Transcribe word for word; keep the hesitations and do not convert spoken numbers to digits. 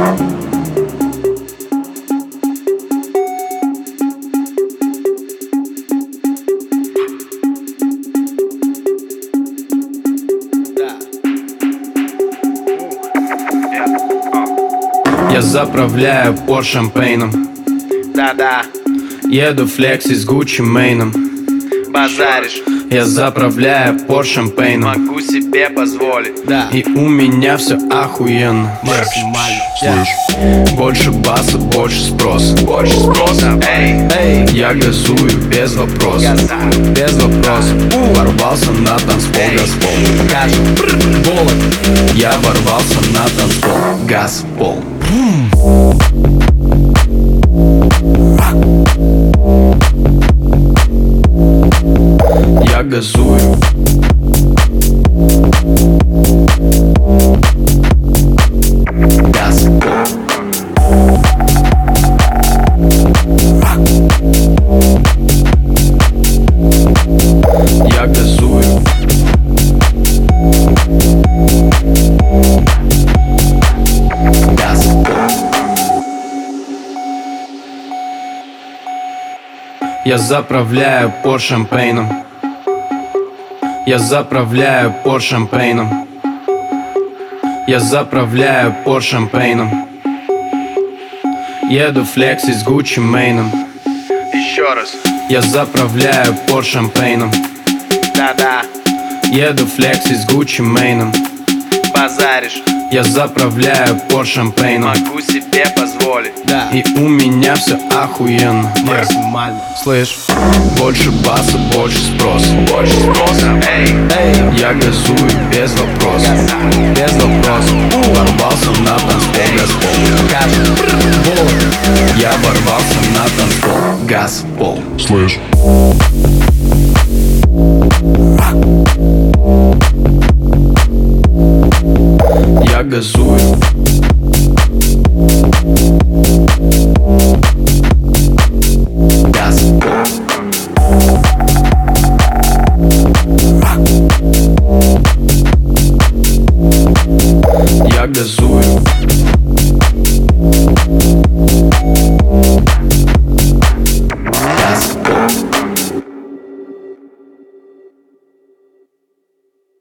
Я заправляю по шампейном. Да-да, Еду флекси с Гуччи Мэйном. базаришь, Я заправляю по шампейном. могу себе позволить. Да. И у меня все охуенно. Слышь, больше баса, больше спроса. Больше спроса, эй, Эй, я газую без вопросов. газа, Без вопросов. Ворвался на танцпол, газпол. Я ворвался на танцпол, газпол. Я газую. Газпол. Я газую. Газпол. Я заправляю по шампейном. Я заправляю по шампейном. Я заправляю по шампейном. Еду флекси с Гуччи Мэйном. еще раз, Я заправляю по шампейном. да-да, Еду флекси с Гуччи Мэйном. базаришь, Я заправляю по шампейном. могу себе позволить. Да. И у меня все охуенно. Максимально. Слышь, больше баса, больше спроса. Больше спроса, эй, Эй, я газую без вопросов. Без вопросов. Ворвался на танцпол, газпол. Я ворвался на танцпол, газпол. Слышь.